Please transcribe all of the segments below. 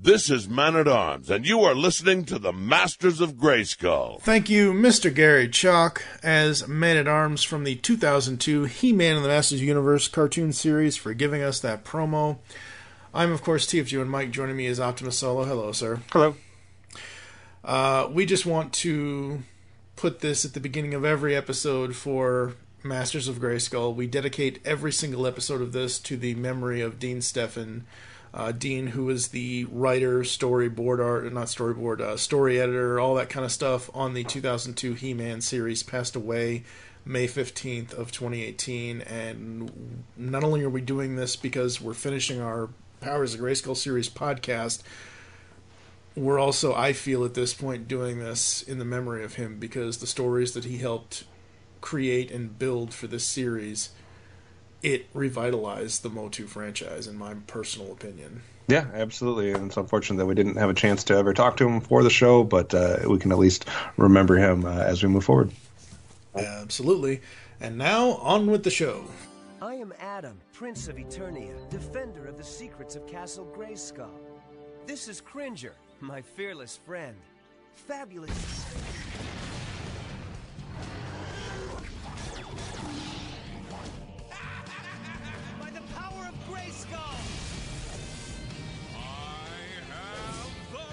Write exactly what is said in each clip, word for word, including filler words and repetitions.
This is Man-at-Arms, and you are listening to the Masters of Grayskull. Thank you, Mister Gary Chalk, as Man-at-Arms from the two thousand two He-Man and the Masters Universe cartoon series, for giving us that promo. I'm, of course, T F G and Mike. Joining me is Optimus Solo. Hello, sir. Hello. Uh, we just want to put this at the beginning of every episode for Masters of Grayskull. We dedicate every single episode of this to the memory of Dean Stefan. Uh, Dean, who was the writer, storyboard art, not storyboard, uh, story editor, all that kind of stuff on the two thousand two He-Man series, passed away May fifteenth of twenty eighteen. And not only are we doing this because we're finishing our Powers of Grayskull series podcast, we're also, I feel at this point, doing this in the memory of him, because the stories that he helped create and build for this series, it revitalized the Motu franchise, in my personal opinion. Yeah, absolutely. And it's unfortunate that we didn't have a chance to ever talk to him for the show, but uh, we can at least remember him uh, as we move forward. Absolutely. And now, on with the show. I am Adam, Prince of Eternia, defender of the secrets of Castle Grayskull. This is Cringer, my fearless friend. Fabulous. By the power of Grayskull! I have the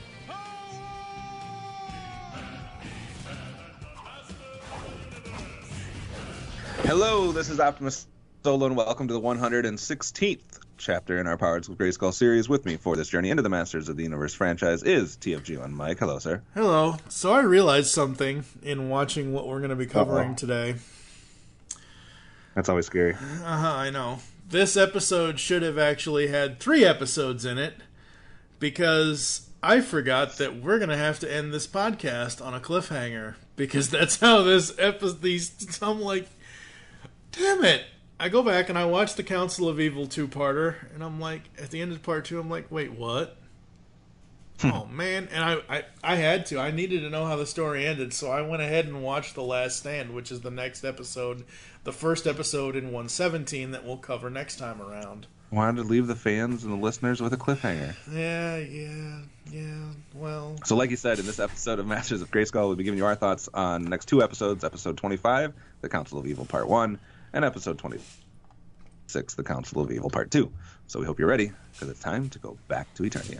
power! Hello, this is Optimus Solo, and welcome to the one hundred sixteenth chapter in our Powers of Grayskull series. With me for this journey into the Masters of the Universe franchise is T F G one Mike. Hello, sir. Hello. So I realized something in watching what we're going to be covering Uh-oh. today. That's always scary. Uh-huh, I know. This episode should have actually had three episodes in it, because I forgot that we're going to have to end this podcast on a cliffhanger, because that's how this episode, these, I'm like, damn it. I go back and I watch the Council of Evil two-parter, and I'm like, at the end of part two, I'm like, wait, what? Oh, man. And I, I, I had to. I needed to know how the story ended, so I went ahead and watched The Last Stand, which is the next episode, the first episode in one seventeen that we'll cover next time around. Wanted to leave the fans and the listeners with a cliffhanger. Yeah, yeah, yeah, well... So like you said, in this episode of Masters of Grayskull, we'll be giving you our thoughts on the next two episodes, episode twenty-five, The Council of Evil Part one, and episode twenty-six, The Council of Evil Part two. So we hope you're ready, because it's time to go back to Eternia.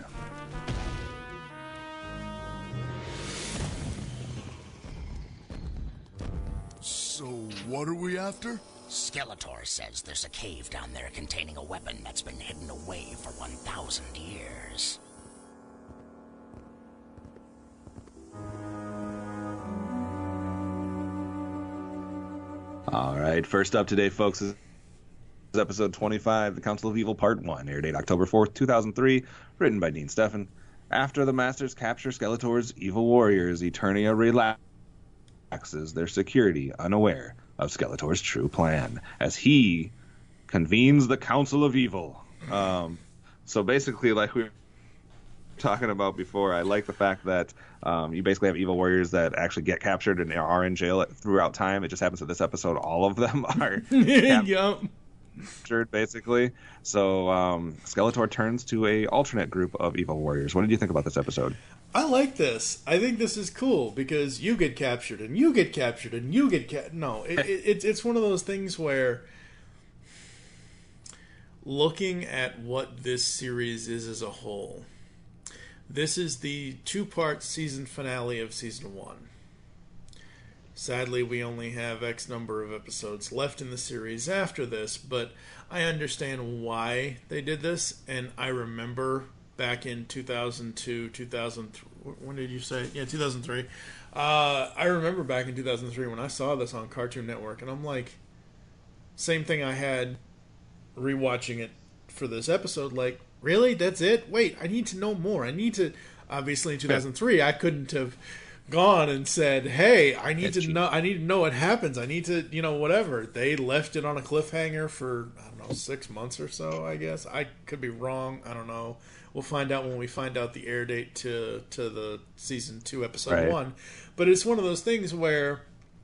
So, what are we after? Skeletor says there's a cave down there containing a weapon that's been hidden away for one thousand years. All right, first up today, folks, is episode twenty-five, The Council of Evil Part one, air date October fourth, two thousand three, written by Dean Stefan. After the Masters capture Skeletor's evil warriors, Eternia relaxes their security, unaware of Skeletor's true plan, as he convenes the Council of Evil. Um, so basically, like we were talking about before, I like the fact that um, you basically have evil warriors that actually get captured and are in jail throughout time. It just happens that this episode, all of them are Yep. captured, basically. So um, Skeletor turns to a alternate group of evil warriors. What did you think about this episode? I like this. I think this is cool, because you get captured, and you get captured, and you get ca- No, it, it, it's it's one of those things where, looking at what this series is as a whole, this is the two-part season finale of season one. Sadly, we only have X number of episodes left in the series after this, but I understand why they did this, and I remember back in two thousand two, two thousand three, when did you say? Yeah, two thousand three. Uh, I remember back in two thousand three when I saw this on Cartoon Network, and I'm like, same thing I had rewatching it for this episode, like, really? That's it? Wait, I need to know more. I need to, obviously in two thousand three, I couldn't have gone and said, hey, I need to know I need to know what happens. I need to, you know, whatever. They left it on a cliffhanger for, I don't know, six months or so, I guess. I could be wrong. I don't know. We'll find out when we find out the air date to to the season two, episode right. one. But it's one of those things where,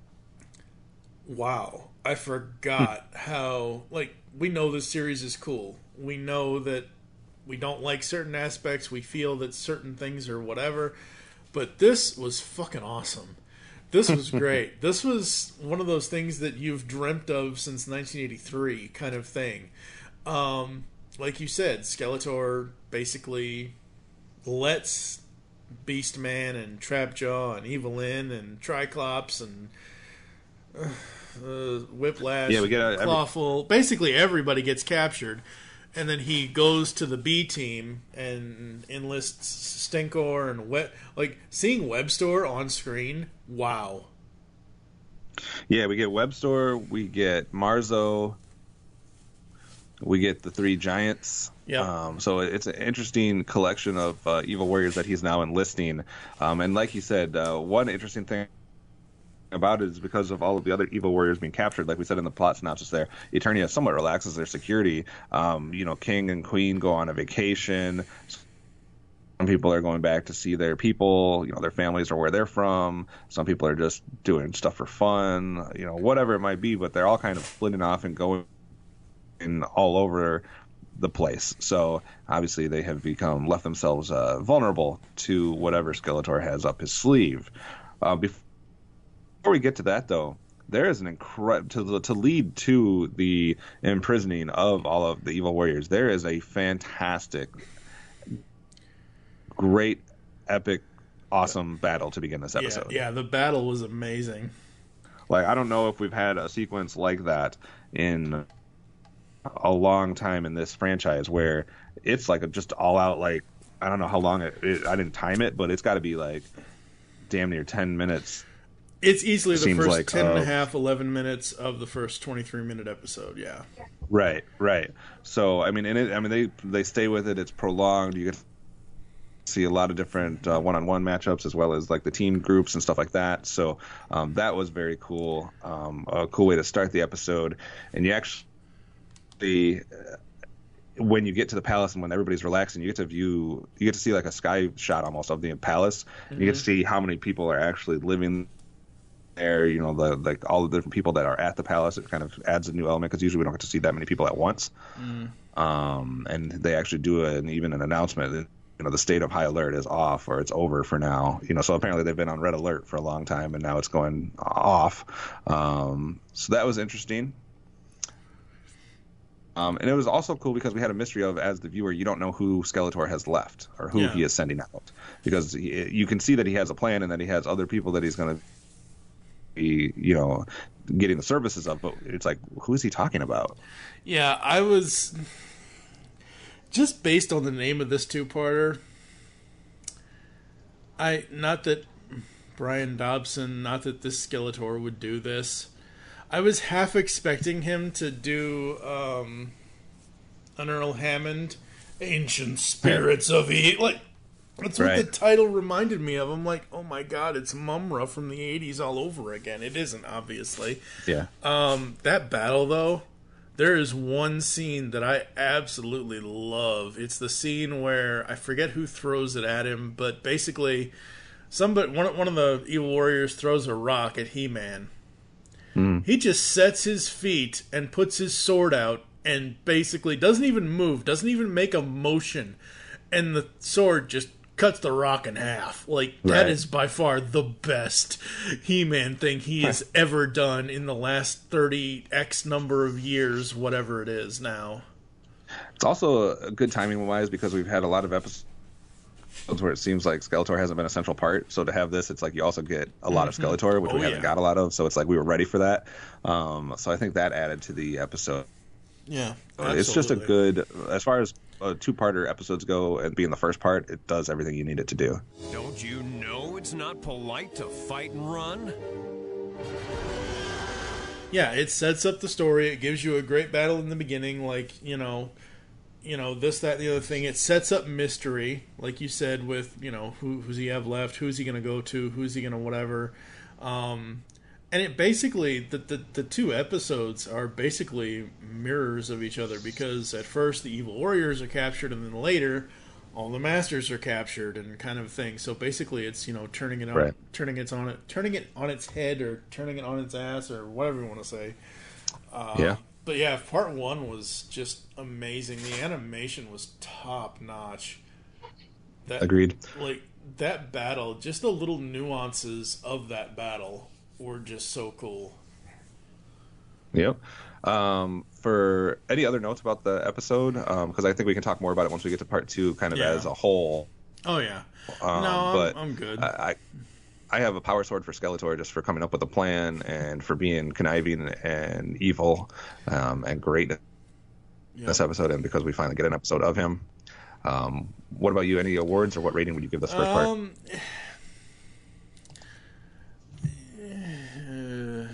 wow, I forgot how, like, we know this series is cool. We know that we don't like certain aspects. We feel that certain things are whatever. But this was fucking awesome. This was great. This was one of those things that you've dreamt of since nineteen eighty-three kind of thing. Um, like you said, Skeletor basically lets Beastman and Trapjaw and Evelyn and Triclops and uh, uh, Whiplash, yeah, we get a, Clawful, every... basically everybody gets captured. And then he goes to the B team and enlists Stinkor and Web. Like, seeing Webstor on screen, wow. Yeah, we get Webstor, we get Marzo, we get the three giants. Yeah. Um, so it's an interesting collection of uh, evil warriors that he's now enlisting. Um, and like you said, uh, one interesting thing about it is because of all of the other evil warriors being captured, like we said in the plot synopsis there, Eternia somewhat relaxes their security. Um, you know, King and Queen go on a vacation. Some people are going back to see their people, you know, their families or where they're from. Some people are just doing stuff for fun, you know, whatever it might be, but they're all kind of splitting off and going in all over the place. So obviously they have become, left themselves uh, vulnerable to whatever Skeletor has up his sleeve. Uh, before Before we get to that, though, there is an incredible to to lead to the imprisoning of all of the evil warriors. There is a fantastic, great, epic, awesome battle to begin this episode. Yeah, yeah, the battle was amazing. Like, I don't know if we've had a sequence like that in a long time in this franchise, where it's like a just all out, like, I don't know how long it, it I didn't time it, but it's got to be like damn near ten minutes. It's easily the first like, ten and uh, a half, eleven minutes of the first twenty-three minute episode, yeah. Right, right. So, I mean, and it, I mean, they they stay with it. It's prolonged. You get to see a lot of different uh, one-on-one matchups as well as like the team groups and stuff like that. So um, that was very cool. Um, a cool way to start the episode. And you actually, uh, when you get to the palace and when everybody's relaxing, you get to view, you get to see like a sky shot almost of the palace. Mm-hmm. You get to see how many people are actually living there, you know, the like all the different people that are at the palace. It kind of adds a new element because usually we don't get to see that many people at once. Mm. Um, and they actually do an even an announcement that, you know, the state of high alert is off or it's over for now. You know, so apparently they've been on red alert for a long time and now it's going off. Um, so that was interesting. Um, and it was also cool because we had a mystery of, as the viewer, you don't know who Skeletor has left or who yeah. he is sending out, because he, you can see that he has a plan and that he has other people that he's going to be, you know, getting the services of, but it's like, who is he talking about? Yeah, I was just based on the name of this two-parter. I not that Brian Dobson, not that this Skeletor would do this. I was half expecting him to do um, an Earl Hammond, Ancient Spirits of Evil. Like, that's what right. the title reminded me of. I'm like, oh my god, it's Mumra from the eighties all over again. It isn't, obviously. Yeah. Um, that battle, though, there is one scene that I absolutely love. It's the scene where, I forget who throws it at him, but basically, somebody, one, one of the evil warriors throws a rock at He-Man. Mm. He just sets his feet and puts his sword out and basically doesn't even move, doesn't even make a motion, and the sword just cuts the rock in half. Like, right. that is by far the best He-Man thing he has ever done in the last thirty X number of years, whatever it is now. It's also a good timing-wise because we've had a lot of episodes where it seems like Skeletor hasn't been a central part. So to have this, it's like you also get a lot mm-hmm. of Skeletor, which oh, we haven't yeah. got a lot of. So it's like we were ready for that. Um, so I think that added to the episode. Yeah, uh, it's just a good, as far as uh, two-parter episodes go, and being the first part, it does everything you need it to do. Don't you know it's not polite to fight and run? Yeah, it sets up the story. It gives you a great battle in the beginning, like, you know, you know, this, that, and the other thing. It sets up mystery, like you said, with, you know, who who's he have left, who's he going to go to, who's he going to whatever. Um, and it basically, the, the the two episodes are basically mirrors of each other, because at first the evil warriors are captured, and then later all the masters are captured, and kind of thing. So basically, it's, you know, turning it on, right. turning it on it, turning it on its head, or turning it on its ass, or whatever you want to say. Uh, yeah. but yeah, part one was just amazing. The animation was top notch. That, Agreed. Like that battle, just the little nuances of that battle were just so cool. Yep. Um, for any other notes about the episode, because um, I think we can talk more about it once we get to part two, kind of Yeah. as a whole. Oh yeah. Um, no, but I'm, I'm good. I, I have a power sword for Skeletor just for coming up with a plan and for being conniving and evil um, and great in Yep. this episode, and because we finally get an episode of him. Um, what about you? Any awards, or what rating would you give this first part? Um, uh,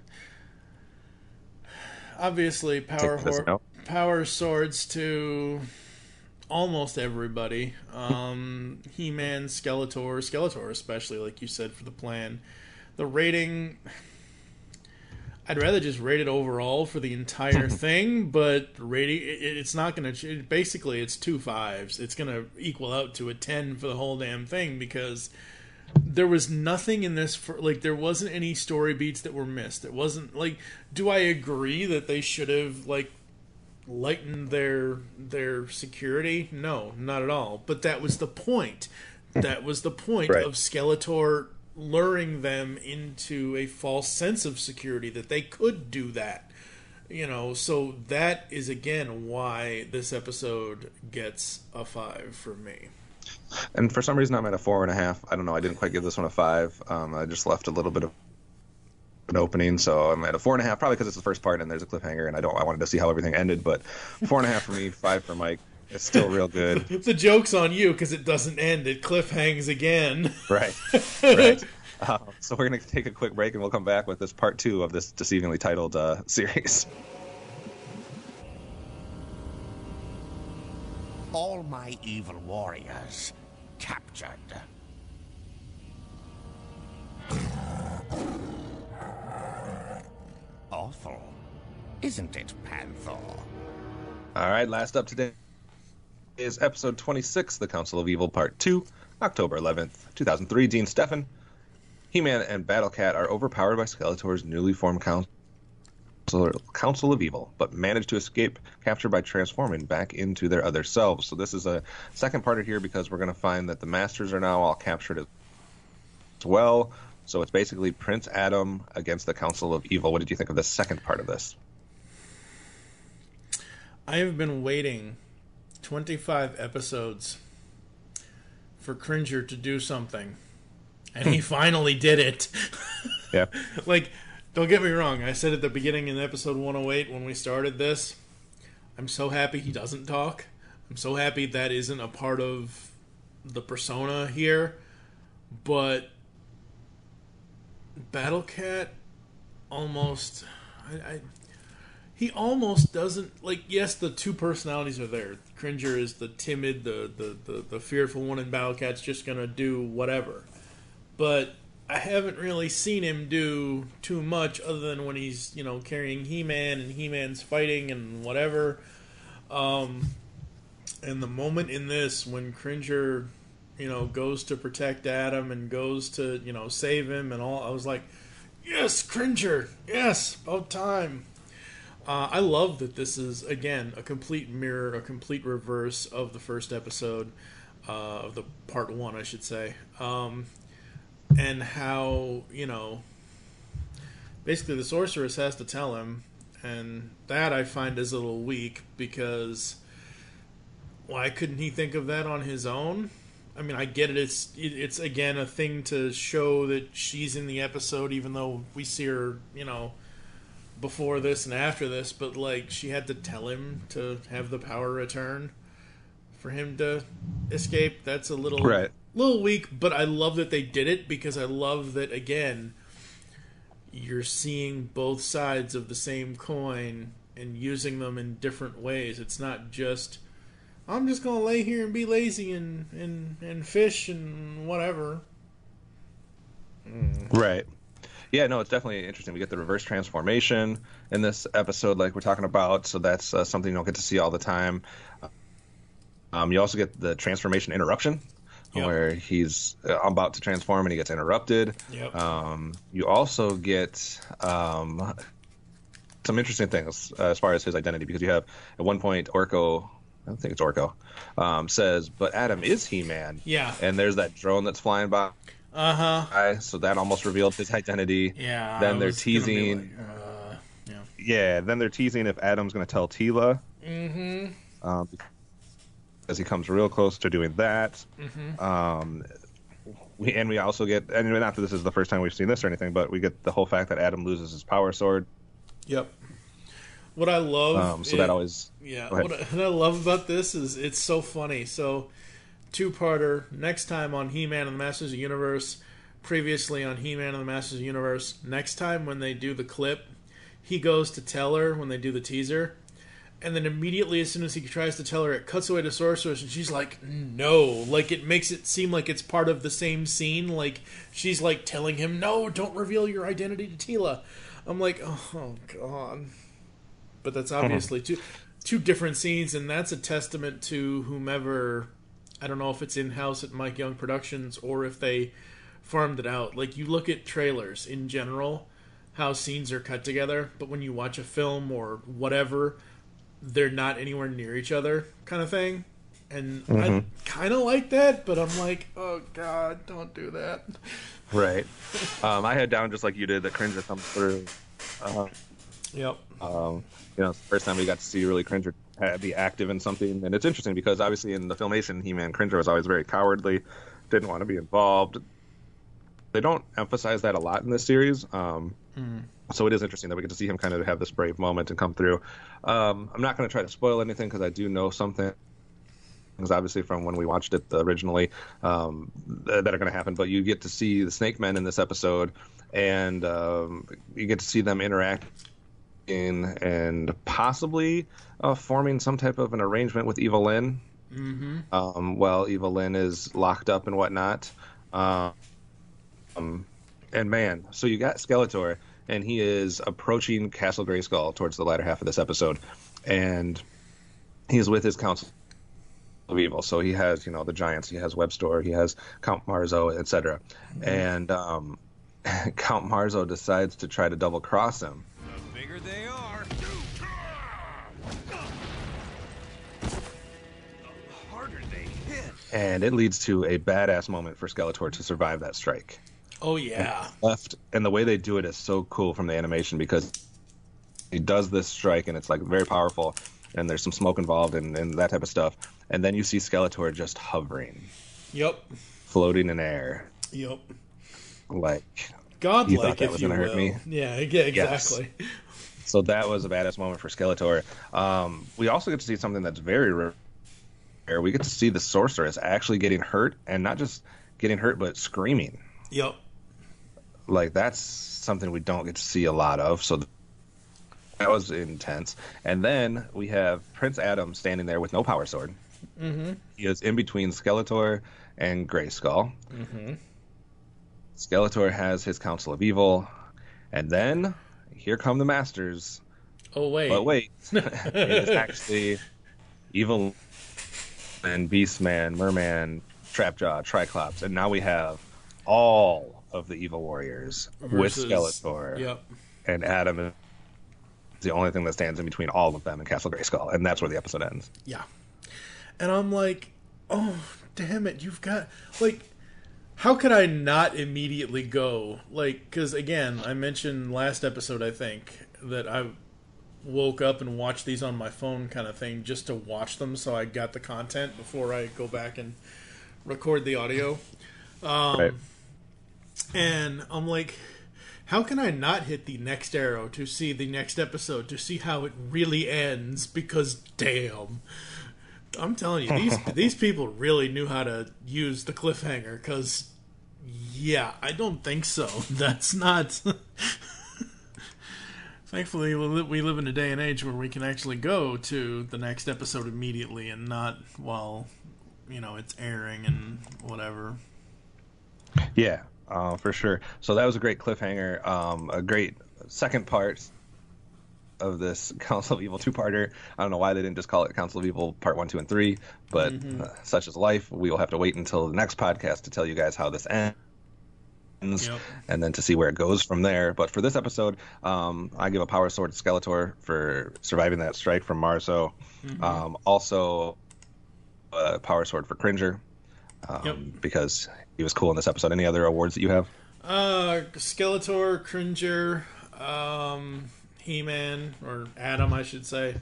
obviously, power Take this hor- out. power swords to almost everybody. Um, He-Man, Skeletor, Skeletor especially, like you said, for the plan. The rating, I'd rather just rate it overall for the entire thing, but rating it, it's not going to. Basically, it's two fives. It's going to equal out to a ten for the whole damn thing because there was nothing in this for like there wasn't any story beats that were missed. It wasn't like. Do I agree that they should have like lightened their their security? No, not at all. But that was the point. That was the point Right. of Skeletor luring them into a false sense of security that they could do that. You know, so that is again why this episode gets a five for me. And for some reason, I'm at a four and a half. I don't know. I didn't quite give this one a five. Um, I just left a little bit of an opening, so I'm at a four and a half. Probably because it's the first part and there's a cliffhanger, and I don't. I wanted to see how everything ended, but four and a half for me, five for Mike. It's still real good. The joke's on you because it doesn't end. It cliffhangs again. Right. Right. Uh, so we're going to take a quick break, and we'll come back with this part two of this deceivingly titled uh, series. All my evil warriors captured. Awful, isn't it, Panther? All right, last up today is episode twenty-six, The Council of Evil, part two, October eleventh, two thousand three. Dean Stefan, He-Man, and Battle Cat are overpowered by Skeletor's newly formed council, council of Evil, but manage to escape capture by transforming back into their other selves. So this is a second part here because we're going to find that the Masters are now all captured as well. So it's basically Prince Adam against the Council of Evil. What did you think of the second part of this? I have been waiting twenty-five episodes for Cringer to do something, and he finally did it. Yeah. Like, don't get me wrong, I said at the beginning in episode one oh eight when we started this, I'm so happy he doesn't talk. I'm so happy that isn't a part of the persona here, but Battle Cat almost... I, I He almost doesn't, like, yes, the two personalities are there. Cringer is the timid, the, the, the, the fearful one, and Battle Cat's just going to do whatever. But I haven't really seen him do too much other than when he's, you know, carrying He-Man and He-Man's fighting and whatever. Um, and the moment in this when Cringer, you know, goes to protect Adam and goes to, you know, save him and all, I was like, yes, Cringer, yes, about time. Uh, I love that this is, again, a complete mirror, a complete reverse of the first episode, uh, of the part one, I should say. Um, and how, you know, basically the sorceress has to tell him, and that I find is a little weak, because why couldn't he think of that on his own? I mean, I get it, it's, it's again, a thing to show that she's in the episode, even though we see her, you know, before this and after this, but like she had to tell him to have the power return for him to escape. That's a little Right. little weak, but I love that they did it because I love that again you're seeing both sides of the same coin and using them in different ways. It's not just I'm just gonna lay here and be lazy and and, and fish and whatever. Mm. Right. Yeah, no, it's definitely interesting. We get the reverse transformation in this episode, like we're talking about, so that's uh, something you don't get to see all the time. Um, you also get the transformation interruption, Yep. where he's uh, about to transform and he gets interrupted. Yep. Um, you also get um, some interesting things uh, as far as his identity, because you have at one point Orko, I don't think it's Orko, um, says, "But Adam is He-Man." Yeah. And there's that drone that's flying by. Uh huh. So that almost revealed his identity. Yeah. Then I they're was gonna be teasing. like, uh, yeah. Yeah. Then they're teasing if Adam's going to tell Tila. Mm-hmm. Um, as he comes real close to doing that. Mm-hmm. Um, we and we also get, and not that this is the first time we've seen this or anything, but we get the whole fact that Adam loses his power sword. Yep. What I love. Um, so it, that always. Yeah. What I, what I love about this is it's so funny. So, two-parter. Next time on He-Man and the Masters of the Universe. Previously on He-Man and the Masters of the Universe. Next time when they do the clip, he goes to tell her when they do the teaser. And then immediately, as soon as he tries to tell her, it cuts away to Sorceress, and she's like, no. Like, it makes it seem like it's part of the same scene. Like, she's, like, telling him, no, don't reveal your identity to Tila. I'm like, oh, God. But that's obviously two, two different scenes, and that's a testament to whomever, I don't know if it's in-house at Mike Young Productions, or if they farmed it out. Like, you look at trailers in general, how scenes are cut together, but when you watch a film or whatever, they're not anywhere near each other, kind of thing. And mm-hmm. I kind of like that, but I'm like, oh God, don't do that. Right. um, I had down just like you did that Cringer comes through. Uh, yep. Um, you know, it's the first time we got to see really Cringer be active in something, and it's interesting because obviously in the Filmation, He-Man, Cringer was always very cowardly, didn't want to be involved. They don't emphasize that a lot in this series. Um, mm. So it is interesting that we get to see him kind of have this brave moment and come through. Um, I'm not going to try to spoil anything because I do know something things obviously from when we watched it originally um, that are going to happen. But you get to see the Snake Men in this episode, and um, you get to see them interacting and possibly uh, forming some type of an arrangement with Eva Lynn. Mm-hmm. Um, while Eva Lynn is locked up and whatnot. Um, and man, so you got Skeletor, and he is approaching Castle Grayskull towards the latter half of this episode, and he's with his Council of Evil. So he has, you know, the giants, he has Webstor, he has Count Marzo, et cetera. Mm-hmm. And um, Count Marzo decides to try to double cross him. The bigger they are, the harder they hit. And it leads to a badass moment for Skeletor to survive that strike. Oh yeah. And left, and the way they do it is so cool from the animation because he does this strike and it's like very powerful, and there's some smoke involved and, and that type of stuff. And then you see Skeletor just hovering. Yep. Floating in air. Yep. Like godlike, you thought that if was you gonna will. hurt me. Yeah, yeah, exactly. Yes. So that was a badass moment for Skeletor. Um, we also get to see something that's very rare. We get to see the Sorceress actually getting hurt, and not just getting hurt, but screaming. Yep. Like, that's something we don't get to see a lot of, so that was intense. And then we have Prince Adam standing there with no power sword. Mm-hmm. He is in between Skeletor and Grayskull. Mm-hmm. Skeletor has his Council of Evil, and then here come the Masters. Oh, wait. But wait, it is actually Evil and Beastman, Merman, Trapjaw, Triclops, and now we have all of the Evil Warriors Versus, with Skeletor. Yep. And Adam is the only thing that stands in between all of them in Castle Grayskull, and that's where the episode ends. Yeah. And I'm like, oh, damn it, you've got, like, how could I not immediately go? Like, because, again, I mentioned last episode, I think, that I woke up and watched these on my phone kind of thing just to watch them so I got the content before I go back and record the audio. Um, right. And I'm like, how can I not hit the next arrow to see the next episode, to see how it really ends? Because, damn. I'm telling you, these these people really knew how to use the cliffhanger, because, yeah, I don't think so. That's not... Thankfully, we live in a day and age where we can actually go to the next episode immediately and not while, you know, it's airing and whatever. Yeah, uh, for sure. So that was a great cliffhanger, um, a great second part of this Council of Evil two-parter. I don't know why they didn't just call it Council of Evil Part one, two, and three, but mm-hmm. uh, such is life. We will have to wait until the next podcast to tell you guys how this ends. Yep. and then to see where it goes from there. But for this episode, um, I give a power sword to Skeletor for surviving that strike from Marso. Mm-hmm. Um, also, a power sword for Cringer um, yep. because he was cool in this episode. Any other awards that you have? Uh, Skeletor, Cringer, um, He-Man, or Adam, I should say.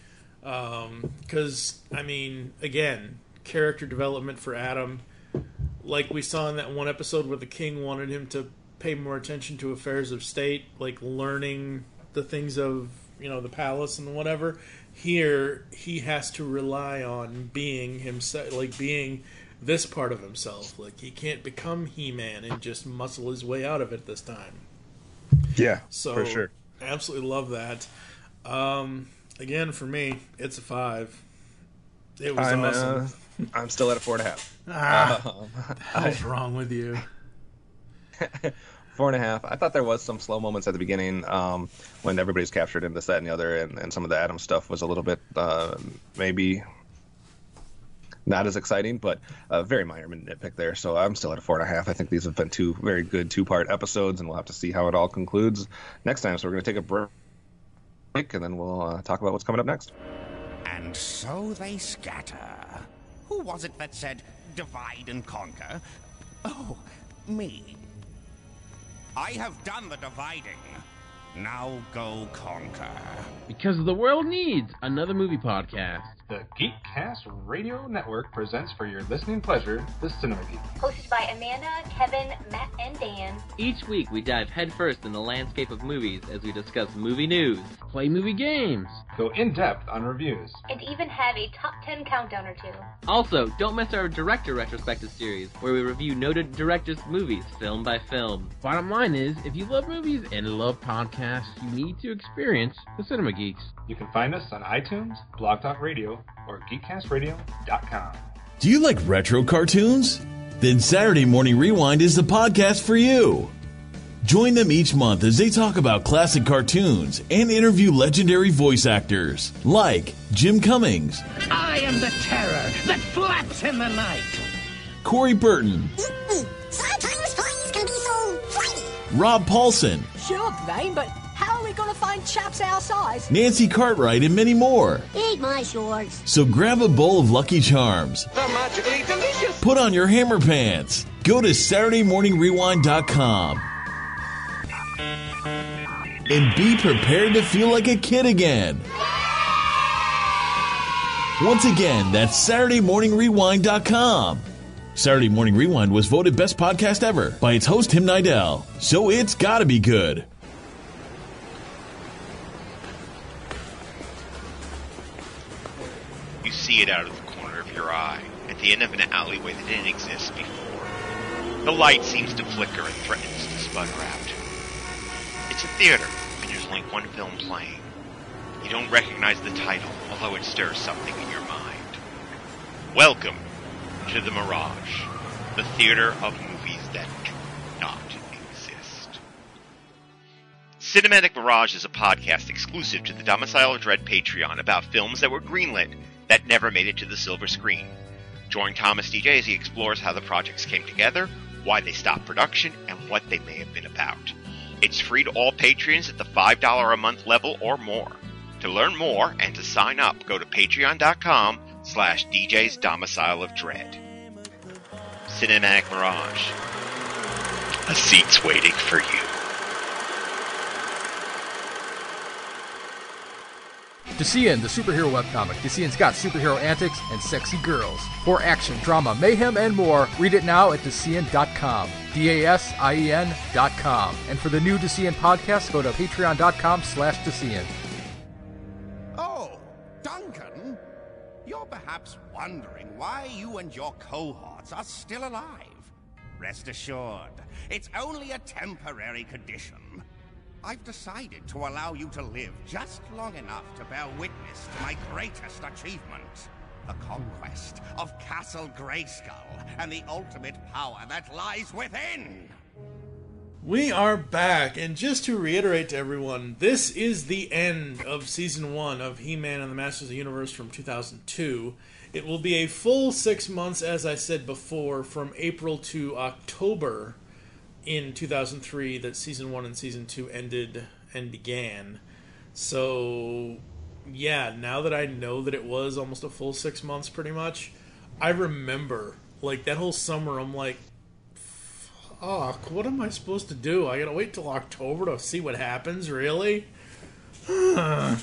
Because, um, I mean, again, character development for Adam, like we saw in that one episode where the king wanted him to pay more attention to affairs of state, like learning the things of, you know, the palace and whatever. Here, he has to rely on being himself, like being this part of himself. Like, he can't become He-Man and just muscle his way out of it this time. Yeah, so, for sure. Absolutely love that. Um, again, for me, it's a five. It was I'm, awesome. Uh, I'm still at a four and a half. Ah, um, what's wrong with you? Four and a half. I thought there was some slow moments at the beginning um, when everybody's captured in this, that, and the other, and, and some of the Adam stuff was a little bit uh, maybe not as exciting, but a very minor nitpick there. So I'm still at a four and a half. I think these have been two very good two-part episodes, and we'll have to see how it all concludes next time. So we're going to take a break, and then we'll uh, talk about what's coming up next. And so they scatter. Who was it that said, divide and conquer? Oh, me. I have done the dividing. Now go conquer. Because the world needs another movie podcast. The Geekcast Radio Network presents for your listening pleasure the Cinema Geek. Hosted by Amanda, Kevin, Matt, and Dan. Each week we dive headfirst in the landscape of movies as we discuss movie news, play movie games, go in-depth on reviews, and even have a top ten countdown or two. Also, don't miss our director retrospective series, where we review noted directors' movies film by film. Bottom line is, if you love movies and love podcasts, you need to experience the Cinema Geeks. You can find us on iTunes, Blog Talk Radio, or geekcast radio dot com. Do you like retro cartoons? Then Saturday Morning Rewind is the podcast for you. Join them each month as they talk about classic cartoons and interview legendary voice actors like Jim Cummings. I am the terror that flaps in the night. Corey Burton. Sometimes toys can be so flighty. Rob Paulson. Sure, Blaine, but how are we going to find chaps our size? Nancy Cartwright and many more. Eat my shorts. So grab a bowl of Lucky Charms. They're magically delicious. Put on your hammer pants. Go to Saturday Morning Rewind dot com. And be prepared to feel like a kid again. Once again, that's Saturday Morning Rewind dot com. Saturday Morning Rewind was voted Best Podcast Ever by its host, Tim Nidell. So it's gotta be good. You see it out of the corner of your eye, at the end of an alleyway that didn't exist before. The light seems to flicker and threatens to sputter out. It's a theater, and there's only one film playing. You don't recognize the title, although it stirs something in your mind. Welcome to the Mirage, the theater of movies that do not exist. Cinematic Mirage is a podcast exclusive to the Domicile of Dread Patreon about films that were greenlit that never made it to the silver screen. Join Thomas D J as he explores how the projects came together, why they stopped production, and what they may have been about. It's free to all patrons at the five dollars a month level or more. To learn more and to sign up, go to patreon.com slash DJ's Domicile of Dread. Cinematic Mirage. A seat's waiting for you. Decian, the superhero webcomic. Decian's got superhero antics and sexy girls. For action, drama, mayhem, and more, read it now at Decian dot com. D A S I E N dot com. And for the new Decian podcast, go to patreon.com slash Decian. Oh, Duncan, you're perhaps wondering why you and your cohorts are still alive. Rest assured, it's only a temporary condition. I've decided to allow you to live just long enough to bear witness to my greatest achievement. The conquest of Castle Grayskull and the ultimate power that lies within. We are back, and just to reiterate to everyone, this is the end of Season one of He-Man and the Masters of the Universe from two thousand two. It will be a full six months, as I said before, from April to October in two thousand three that season one and season two ended and began. So, yeah, now that I know that it was almost a full six months pretty much, I remember, like, that whole summer, I'm like, fuck, what am I supposed to do? I gotta wait till October to see what happens, really? uh,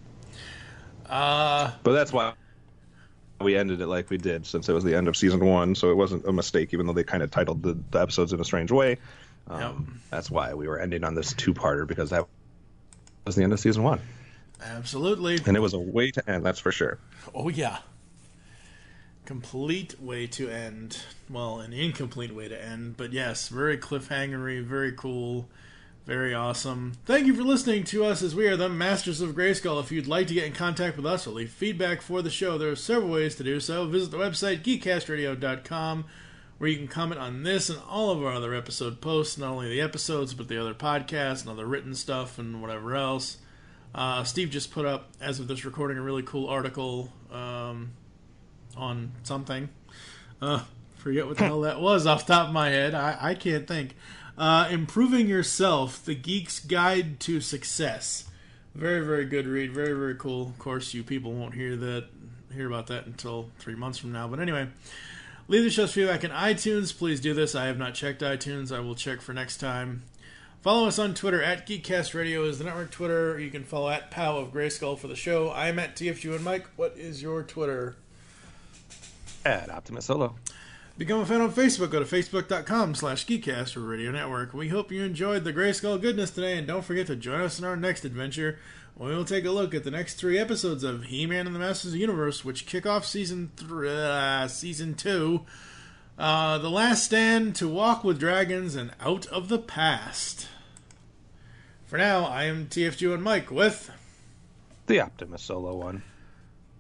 but that's why we ended it like we did, since it was the end of season one, so it wasn't a mistake, even though they kind of titled the, the episodes in a strange way. Um, yep. That's why we were ending on this two-parter, because that was the end of season one. Absolutely. And it was a way to end, that's for sure. Oh, yeah. Complete way to end. Well, an incomplete way to end, but yes, very cliffhangery, very cool, very awesome. Thank you for listening to us as we are the Masters of Grayskull. If you'd like to get in contact with us or leave feedback for the show, there are several ways to do so. Visit the website, geek cast radio dot com, where you can comment on this and all of our other episode posts, not only the episodes, but the other podcasts and other written stuff and whatever else. Uh, Steve just put up, as of this recording, a really cool article um, on something. Uh, forget what the hell that was off the top of my head. I, I can't think. Uh, Improving Yourself, The Geek's Guide to Success. Very, very good read. Very, very cool. Of course, you people won't hear that, hear about that until three months from now. But anyway, leave the show's feedback in iTunes. Please do this. I have not checked iTunes. I will check for next time. Follow us on Twitter. At Geekcast Radio is the network Twitter. You can follow at Pow of Grayskull for the show. I'm at T F G and Mike. What is your Twitter? At Optimus Solo. Become a fan on Facebook. Go to facebook.com slash Geekcast or Radio Network. We hope you enjoyed the Grayskull goodness today, and don't forget to join us in our next adventure, where we'll take a look at the next three episodes of He-Man and the Masters of the Universe, which kick off season three, uh, season two, uh, The Last Stand, To Walk with Dragons, and Out of the Past. For now, I am T F G and Mike with the Optimus Solo one.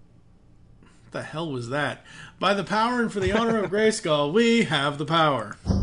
What the hell was that? By the power and for the honor of Grayskull, we have the power.